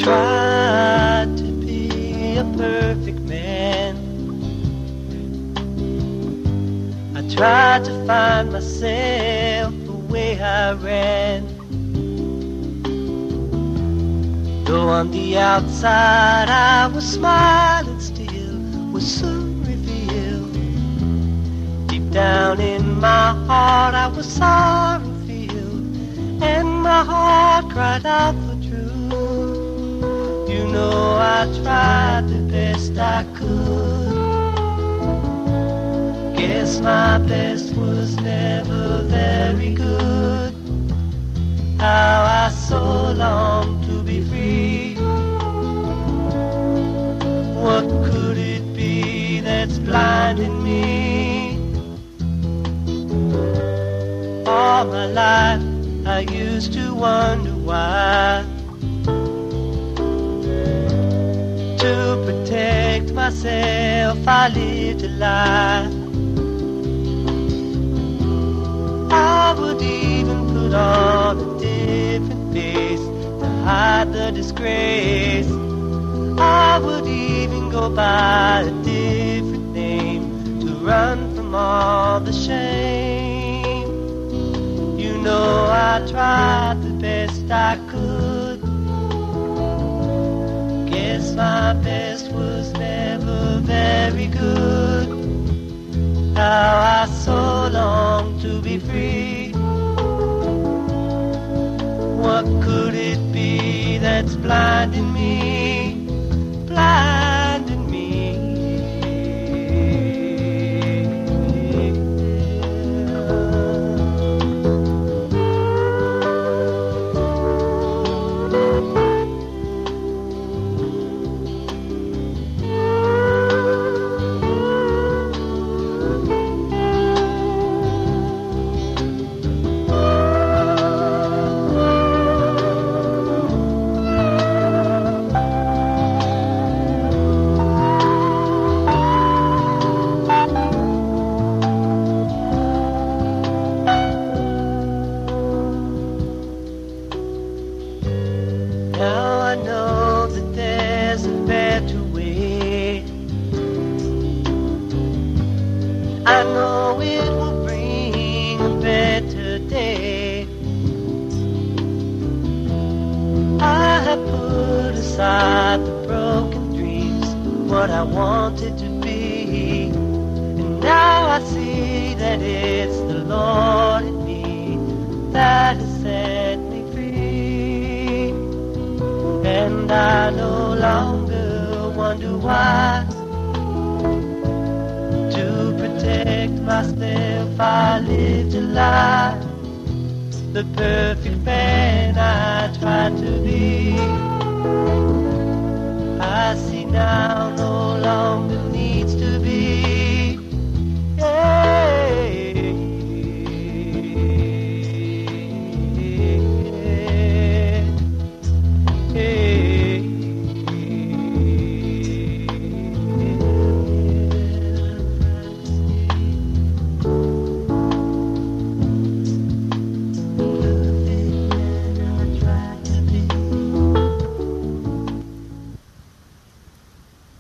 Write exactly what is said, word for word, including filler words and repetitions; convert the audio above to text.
tried to be a perfect man. I tried to find myself the way I ran. Though on the outside I was smiling still, was soon revealed. Deep down in my heart I was sorry filled, and my heart cried out for truth. You know I tried the best I could. Guess my best was never very good. How I so long to be free. What could it be that's blinding me? All my life I used to wonder why. To protect myself I lived a lie. I would even put on a different face to hide the disgrace. I would even go by a different name to run from all the shame. You know I tried the best I could. Guess my best was never very good. How I so long to be free. What could it be that's blinding me, blinding me? Now I know that there's a better way. I know it will bring a better day. I have put aside the broken dreams, what I wanted to be. And now I see that it's the Lord in me that has set me free. And I no longer wonder why. To protect myself I lived a lie. The perfect man I tried to be, I see now no longer